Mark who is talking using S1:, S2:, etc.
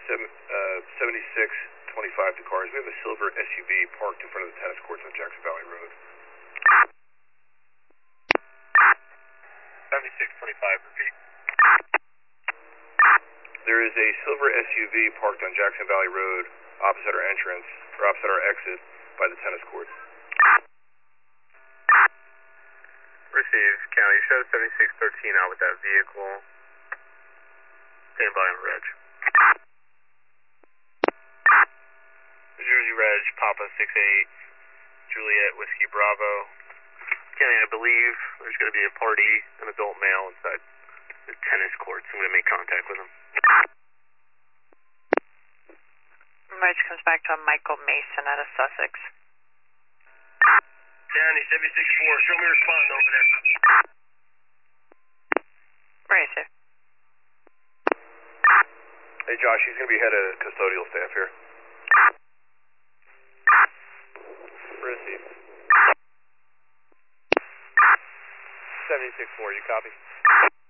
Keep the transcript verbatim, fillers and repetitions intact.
S1: seven, uh, seventy-six twenty-five to cars. We have a silver S U V parked in front of the tennis courts on Jackson Valley Road.
S2: seventy-six twenty-five, repeat.
S1: There is a silver S U V parked on Jackson Valley Road opposite our entrance, or opposite our exit by the tennis courts.
S2: Receive, County, show seventy-six thirteen out with that vehicle. Stand by on reg. New Jersey Reg, Papa six eight, Juliet Whiskey Bravo. County, I believe there's going to be a party, an adult male inside the tennis courts. I'm going to make contact with him.
S3: Reg comes back to a Michael Mason out of Sussex.
S2: County, seventy-six four, show me responding over there.
S3: Right, sir.
S1: Hey Josh, he's going to be head of custodial staff here.
S2: Receive. seventy-six four, you copy?